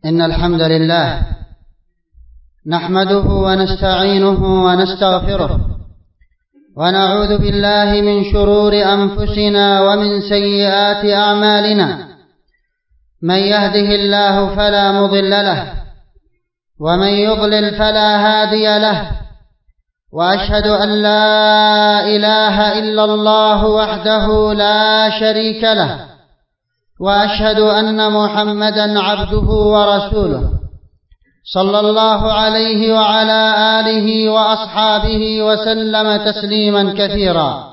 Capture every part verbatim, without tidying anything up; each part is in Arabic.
إن الحمد لله نحمده ونستعينه ونستغفره ونعوذ بالله من شرور أنفسنا ومن سيئات أعمالنا. من يهده الله فلا مضل له ومن يضلل فلا هادي له، وأشهد أن لا إله إلا الله وحده لا شريك له، وأشهد أن محمدا عبده ورسوله صلى الله عليه وعلى آله وأصحابه وسلم تسليما كثيرا.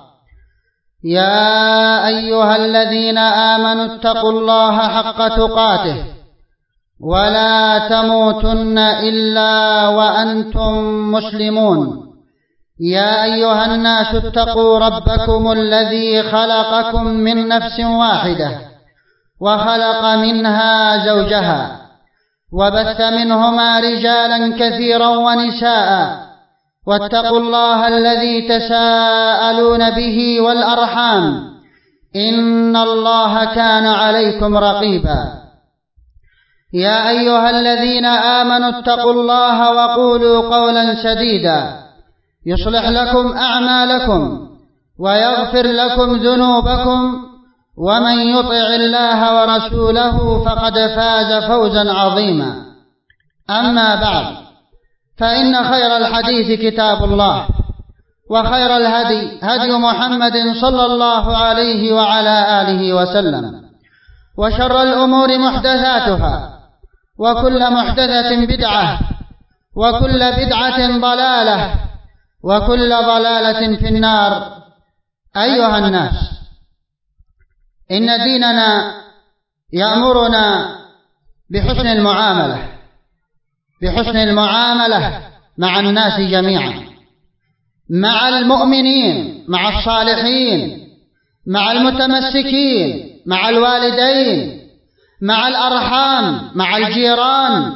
يا أيها الذين آمنوا اتقوا الله حق تقاته ولا تموتن إلا وأنتم مسلمون. يا أيها الناس اتقوا ربكم الذي خلقكم من نفس واحدة وخلق منها زوجها وبث منهما رجالا كثيرا ونساء، واتقوا الله الذي تساءلون به والأرحام إن الله كان عليكم رقيبا. يا أيها الذين آمنوا اتقوا الله وقولوا قولا سديدا يصلح لكم أعمالكم ويغفر لكم ذنوبكم، ومن يطع الله ورسوله فقد فاز فوزا عظيما. أما بعد، فإن خير الحديث كتاب الله، وخير الهدي هدي محمد صلى الله عليه وعلى آله وسلم، وشر الأمور محدثاتها، وكل محدثة بدعة، وكل بدعة ضلالة، وكل ضلالة في النار. أيها الناس، إن ديننا يأمرنا بحسن المعاملة بحسن المعاملة مع الناس جميعا، مع المؤمنين، مع الصالحين، مع المتمسكين، مع الوالدين، مع الأرحام، مع الجيران،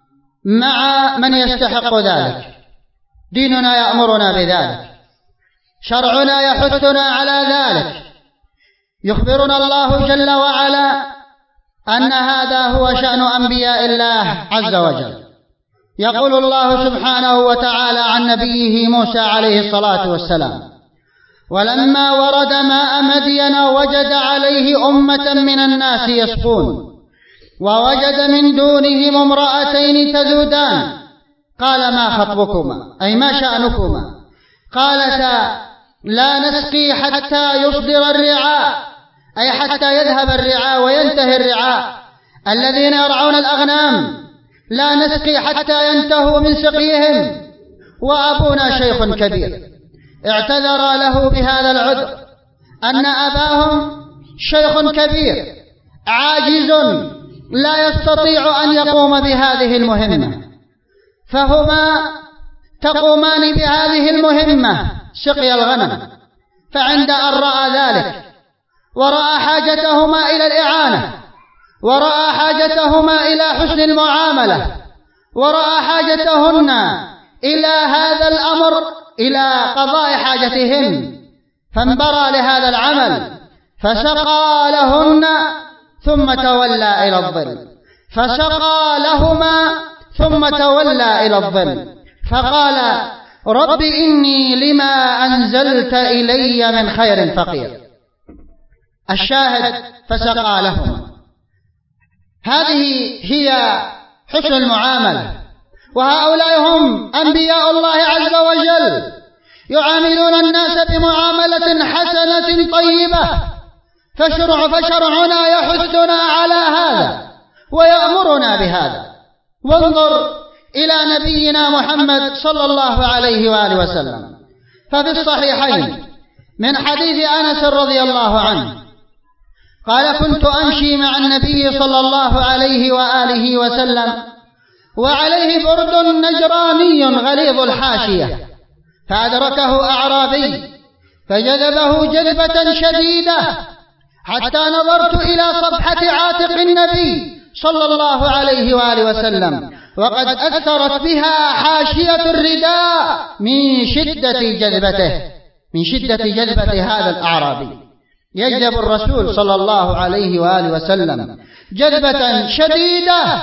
مع من يستحق ذلك. ديننا يأمرنا بذلك، شرعنا يحثنا على ذلك. يخبرنا الله جل وعلا أن هذا هو شأن أنبياء الله عز وجل. يقول الله سبحانه وتعالى عن نبيه موسى عليه الصلاة والسلام: ولما ورد ماء مدين وجد عليه أمة من الناس يسقون، ووجد من دونهم امرأتين تذودان، قال ما خطبكما، أي ما شأنكما؟ قالتا لا نسقي حتى يصدر الرعاء، أي حتى يذهب الرعاء وينتهي الرعاء الذين يرعون الأغنام، لا نسقي حتى ينتهوا من سقيهم، وأبونا شيخ كبير. اعتذر له بهذا العذر أن أباهم شيخ كبير عاجز لا يستطيع أن يقوم بهذه المهمة، فهما تقومان بهذه المهمة، سقي الغنم. فعند أن رأى ذلك ورأى حاجتهما إلى الإعانة، ورأى حاجتهما إلى حسن المعاملة، ورأى حاجتهن إلى هذا الأمر، إلى قضاء حاجتهن، فانبرى لهذا العمل، فسقى لهن ثم تولى إلى الظل، فسقى لهما ثم تولى إلى الظل، فقال رب إني لما أنزلت إلي من خير فقير. الشاهد فسقى لهما. هذه هي حسن المعاملة، وهؤلاء هم أنبياء الله عز وجل، يعاملون الناس بمعاملة حسنة طيبة، فشرع فشرعنا يحثنا على هذا ويأمرنا بهذا. وانظر إلى نبينا محمد صلى الله عليه وآله وسلم، ففي الصحيحين من حديث أنس رضي الله عنه قال: كنت أمشي مع النبي صلى الله عليه وآله وسلم وعليه برد نجراني غليظ الحاشية، فأدركه أعرابي فجذبه جذبة شديدة حتى نظرت إلى صفحة عاتق النبي صلى الله عليه وآله وسلم، وقد أثرت بها حاشية الرداء من شدة جذبته من شدة جذبة هذا الأعرابي. يجذب الرسول صلى الله عليه وآله وسلم جذبة شديدة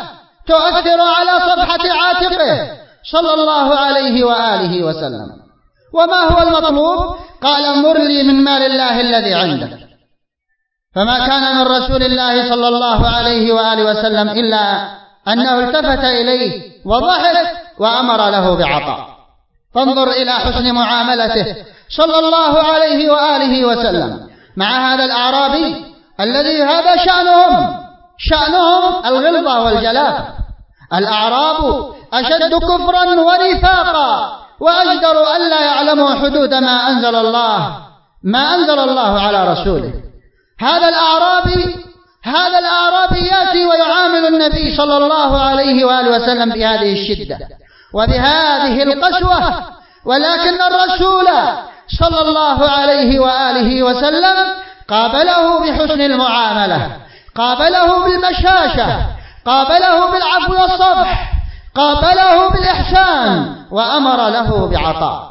تؤثر على صفحة عاتقه صلى الله عليه وآله وسلم. وما هو المطلوب؟ قال مر لي من مال الله الذي عندك. فما كان من رسول الله صلى الله عليه وآله وسلم إلا أنه التفت إليه وضحك وأمر له بعطاء. فانظر إلى حسن معاملته صلى الله عليه وآله وسلم مع هذا الأعرابي الذي هذا شأنهم شأنهم الغلظة والجلافة. الأعراب أشد كفرا ونفاقا وأجدر ألا يعلموا حدود ما أنزل الله ما أنزل الله على رسوله. هذا الأعرابي هذا الأعرابي يأتي ويعامل النبي صلى الله عليه وآله وسلم بهذه الشدة وبهذه القسوة، ولكن الرسول صلى الله عليه وآله وسلم قابله بحسن المعاملة، قابله بالبشاشة، قابله بالعفو والصفح، قابله بالإحسان، وأمر له بعطاء.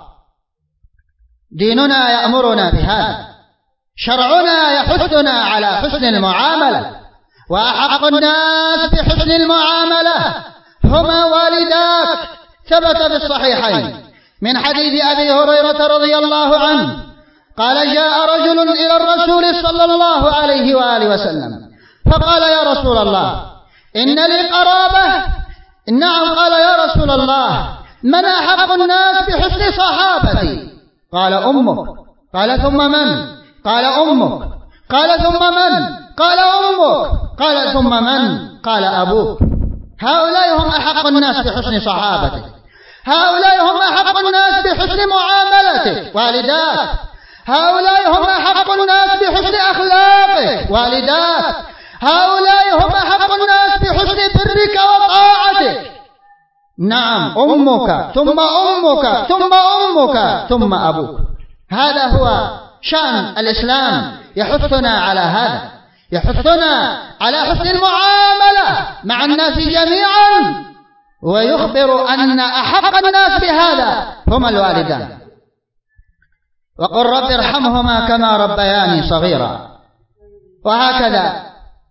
ديننا يأمرنا بهذا، شرعنا يحثنا على حسن المعاملة، وأحق الناس بحسن المعاملة هما والداك. ثبت في الصحيحين من حديث أبي هريرة رضي الله عنه قال جاء رجل إلى الرسول صلى الله عليه وآله وسلم فقال يا رسول الله إن لي قرابة. نعم. قال يا رسول الله من أحق الناس بحسن صحابتي؟ قال أمك. قال ثم من؟ قال أمك. قال ثم من؟ قال أمك. قال ثم من؟ قال أبوك. هؤلاء هم أحق الناس بحسن صحابتك، هؤلاء هم أحق الناس بحسن معاملتك والداك، هؤلاء هم أحق الناس بحسن أخلاقك والداك، هؤلاء هم أحق الناس بحسن برك وطاعتك. نعم أمك ثم أمك ثم أمك ثم أبوك. هذا هو شأن الإسلام، يحثنا على هذا، يحثنا على حسن المعاملة مع الناس جميعا، ويخبر أن أحق الناس بهذا هما الوالدان. وقل رب ارحمهما كما ربياني صغيرا. وهكذا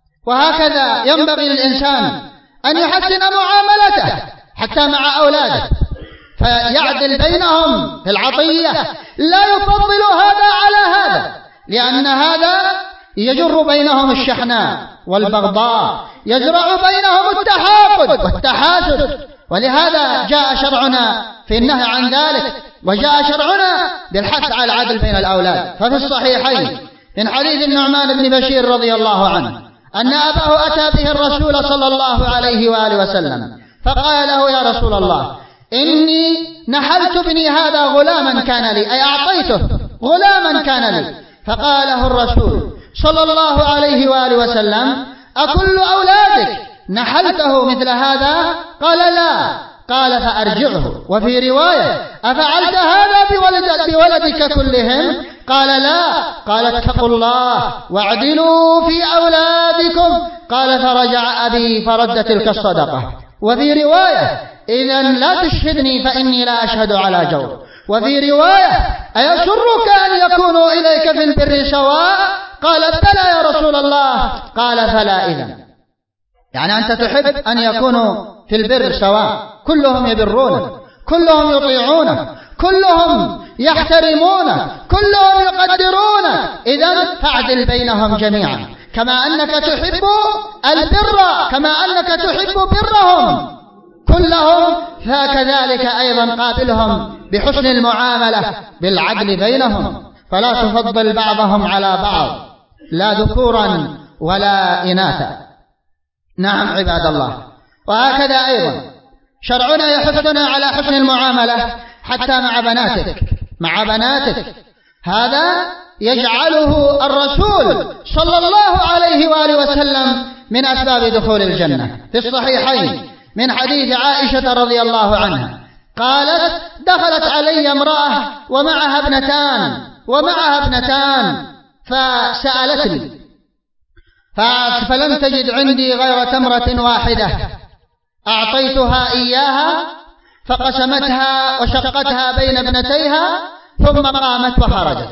وهكذا ينبغي للإنسان أن يحسن معاملته حتى مع أولاده، فيعدل بينهم في العطية، لا يفضل هذا على هذا، لأن هذا يجر بينهم الشحناء والبغضاء، يزرع بينهم التحاقد والتحاسد. ولهذا جاء شرعنا في النهي عن ذلك، وجاء شرعنا بالحث على العدل بين الأولاد. ففي الصحيحين من حديث النعمان بن بشير رضي الله عنه أن أباه أتى به الرسول صلى الله عليه وآله وسلم فقال له يا رسول الله إني نحلت ابني هذا غلاما كان لي، أي أعطيته غلاما كان لي. فقال له الرسول صلى الله عليه وآله وسلم أكل أولادك نحلته مثل هذا؟ قال لا. قال فأرجعه. وفي رواية أفعلت هذا بولد بولدك كلهم؟ قال لا. قال اتقوا الله واعدلوا في أولادكم. قال فرجع أبي فرد تلك الصدقة. وفي رواية إذا لا تشهدني فإني لا أشهد على جور. وفي رواية أيسرك أن يكونوا إليك في البر سواء؟ قال بلى يا رسول الله. قال فلا إذن، يعني أنت تحب أن يكونوا في البر سواء، كلهم يبرونك، كلهم يطيعونك، كلهم يحترمونك، كلهم يقدرونك، إذن فاعدل بينهم جميعا كما أنك تحب البر، كما أنك تحب برهم كلهم، فكذلك أيضا قابلهم بحسن المعاملة بالعدل بينهم، فلا تفضل بعضهم على بعض لا ذكورا ولا إناثا. نعم عباد الله. وهكذا أيضا شرعنا يحثنا على حسن المعاملة حتى مع بناتك مع بناتك هذا يجعله الرسول صلى الله عليه وآله وسلم من أسباب دخول الجنة. في الصحيحين من حديث عائشة رضي الله عنها قالت دخلت علي امرأة ومعها ابنتان ومعها ابنتان فسألتني فلم تجد عندي غير تمرة واحدة أعطيتها إياها فقسمتها وشقتها بين ابنتيها ثم قامت وخرجت.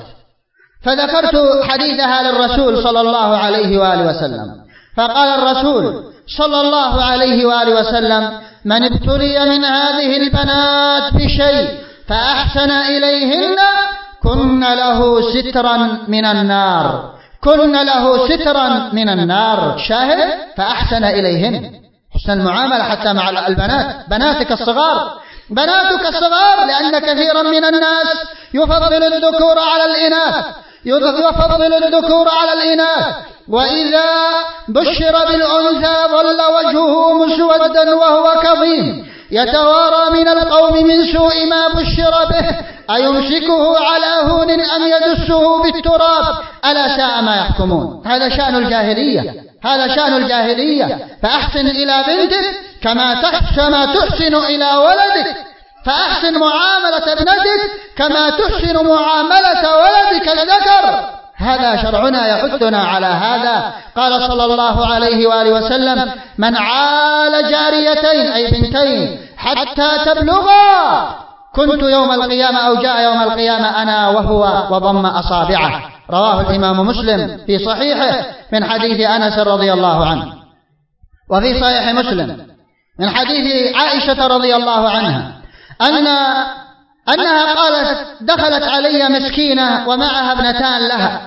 فذكرت حديثها للرسول صلى الله عليه وآله وسلم فقال الرسول صلى الله عليه وآله وسلم: من ابتلي من هذه البنات بشيء فأحسن إليهن كن له سترا من النار، كن له سترا من النار. شاهد: فأحسن إليهن، حسن المعاملة حتى مع البنات، بناتك الصغار، بناتك الصغار، لأن كثيرا من الناس يفضل الذكور على الإناث، يفضل الذكور على الإناث، وإذا بشر بالأنثى ظل وجهه مسودا وهو كظيم يتوارى من القوم من سوء ما بشر به، أيمسكه على هون أم يدسه بالتراب، ألا ساء ما يحكمون. هذا شأن الجاهلية، هذا شأن الجاهلية. فأحسن إلى بنتك كما تحسن إلى ولدك، فأحسن معاملة ابنتك كما تحسن معاملة ولدك الذكر. هذا شرعنا يحثنا على هذا. قال صلى الله عليه وآله وسلم: من عال جاريتين أي بنتين حتى تبلغا كنت يوم القيامة أو جاء يوم القيامة أنا وهو وضم أصابعه. رواه الإمام مسلم في صحيحه من حديث أنس رضي الله عنه. وفي صحيح مسلم من حديث عائشة رضي الله عنها أن أنها قالت: دخلت علي مسكينة ومعها ابنتان لها،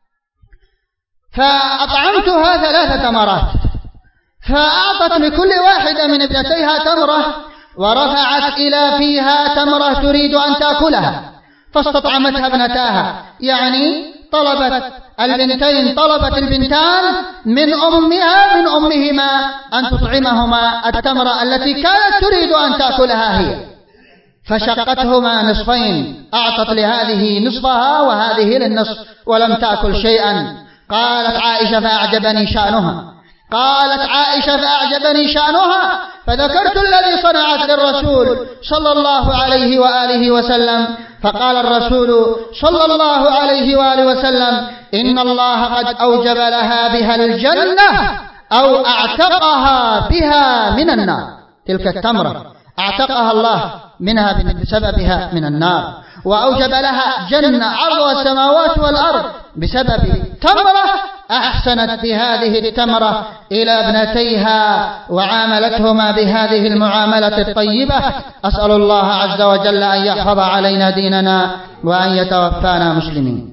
فأطعمتها ثلاث تمرات، فأعطت لكل واحدة من ابنتيها تمرة ورفعت إلى فيها تمرة تريد أن تأكلها، فاستطعمتها ابنتاها، يعني طلبت البنتين طلبت البنتان من أمها من أمهما أن تطعمهما التمرة التي كانت تريد أن تأكلها هي، فشقتهما نصفين، أعطت لهذه نصفها وهذه للنصف ولم تأكل شيئا. قالت عائشة: فأعجبني شأنها، قالت عائشة: فأعجبني شأنها، فذكرت الذي صنعت للرسول صلى الله عليه وآله وسلم، فقال الرسول صلى الله عليه وآله وسلم: إن الله قد أوجب لها بها الجنة أو أعتقها بها من النار. تلك التمرة أعتقها الله منها بسببها من النار، وأوجب لها جنة عرضها السماوات والأرض بسبب تمرة أحسنت بهذه التمرة إلى ابنتيها وعاملتهما بهذه المعاملة الطيبة. أسأل الله عز وجل أن يحفظ علينا ديننا وأن يتوفانا مسلمين.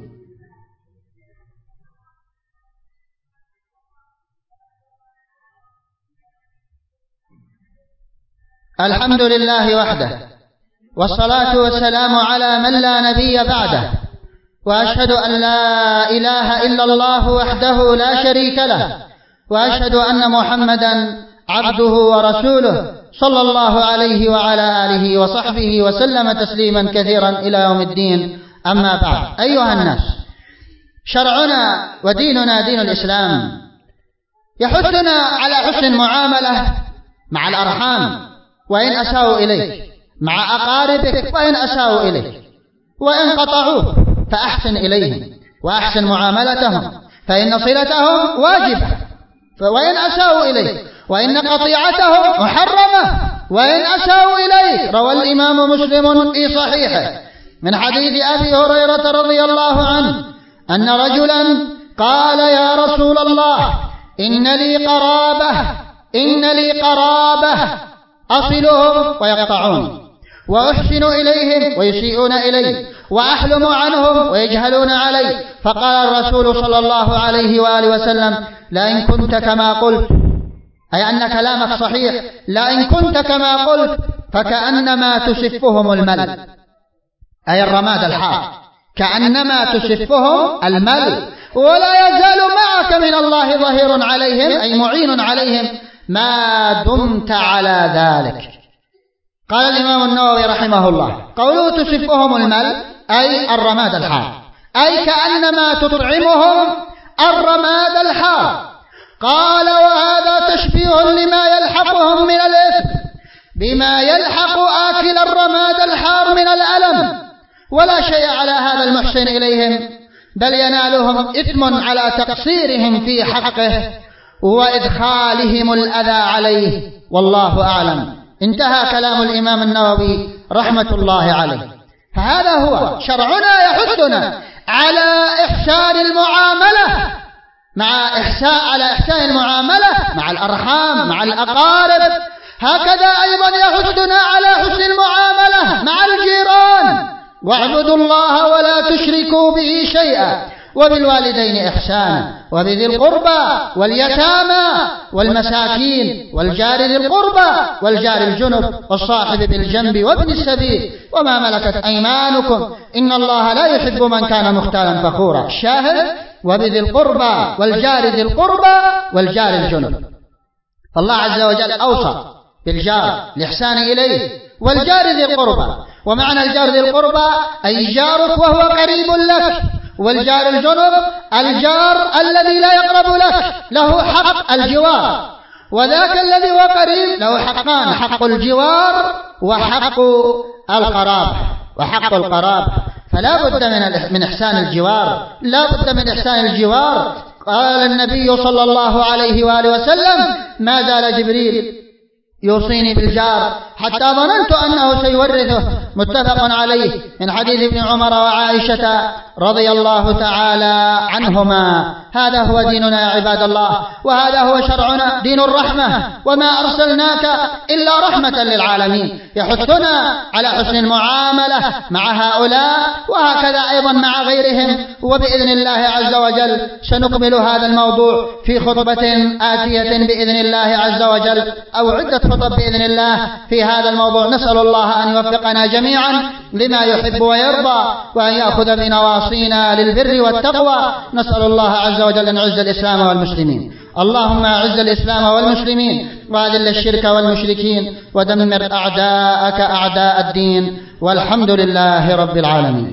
الحمد لله وحده، والصلاة والسلام على من لا نبي بعده، وأشهد أن لا إله إلا الله وحده لا شريك له، وأشهد أن محمدا عبده ورسوله صلى الله عليه وعلى آله وصحبه وسلم تسليما كثيرا إلى يوم الدين. أما بعد، أيها الناس، شرعنا وديننا دين الإسلام يحثنا على حسن المعاملة مع الأرحام وإن أساءوا إليك، مع أقاربك وإن أساءوا إليك، وإن قطعوك فأحسن إليهم وأحسن معاملتهم، فإن صلتهم واجبة، وإن أساءوا إليك، وإن قطيعتهم محرمة وإن أساءوا إليك. روى الإمام مسلم في صحيحه من حديث أبي هريرة رضي الله عنه أن رجلا قال: يا رسول الله، إن لي قرابة إن لي قرابة أصلهم ويقطعون، وأحسن إليهم ويسيئون إلي، وأحلم عنهم ويجهلون علي. فقال الرسول صلى الله عليه وآله وسلم: لئن كنت كما قلت، أي أن كلامك صحيح، لئن كنت كما قلت فكأنما تسفهم المل، أي الرماد الحار، كأنما تسفهم المل، ولا يزال معك من الله ظهير عليهم، أي معين عليهم ما دمت على ذلك. قال الإمام النووي رحمه الله: قوله تسفهم المل أي الرماد الحار، أي كأنما تطعمهم الرماد الحار. قال: وهذا تشبيه لما يلحقهم من الإثم بما يلحق آكل الرماد الحار من الألم، ولا شيء على هذا المحسن إليهم، بل ينالهم إثم على تقصيرهم في حقه وإدخالهم الأذى عليه، والله أعلم. انتهى كلام الإمام النووي رحمة الله عليه. فهذا هو شرعنا يحثنا على إحسان المعاملة مع إحساء على إحسان المعاملة مع الأرحام مع الأقارب، هكذا أيضا يحثنا على حسن المعاملة مع الجيران. واعبدوا الله ولا تشركوا به شيئا وبالوالدين إحسانا وبذي القربى واليتامى والمساكين والجار ذي القربى والجار الجنب والصاحب بالجنب وابن السبيل وما ملكت أيمانكم إن الله لا يحب من كان مختالا فخورا. الشاهد وبذي القربى والجار ذي القربى والجار الجنب. فالله عز وجل أوصى بالجار الإحسان إليه والجار ذي القربى. ومعنى الجار ذي القربى أي جارك وهو قريب لك، والجار الجنب الجار الذي لا يقرب لك له حق الجوار، وذاك الذي هو قريب له حقان، حق الجوار وحق القرابة وحق القرابة. فلا بد من من إحسان الجوار، لا بد من إحسان الجوار. قال النبي صلى الله عليه وآله وسلم ما زال جبريل يوصيني بالجار حتى ظننت أنه سيورثه، متفق عليه من حديث ابن عمر وعائشة رضي الله تعالى عنهما. هذا هو ديننا يا عباد الله، وهذا هو شرعنا دين الرحمة، وما أرسلناك إلا رحمة للعالمين. يحثنا على حسن المعاملة مع هؤلاء وهكذا أيضا مع غيرهم. وبإذن الله عز وجل سنكمل هذا الموضوع في خطبة آتية بإذن الله عز وجل، أو عدة خطب بإذن الله في هذا الموضوع. نسأل الله أن يوفقنا جميعا لما يحب ويرضى، وأن يأخذ بنواصينا للبر والتقوى. نسأل الله عز وجل أن يعز الإسلام والمسلمين. اللهم أعز الإسلام والمسلمين وأذل الشرك والمشركين ودمر أعداءك أعداء الدين، والحمد لله رب العالمين.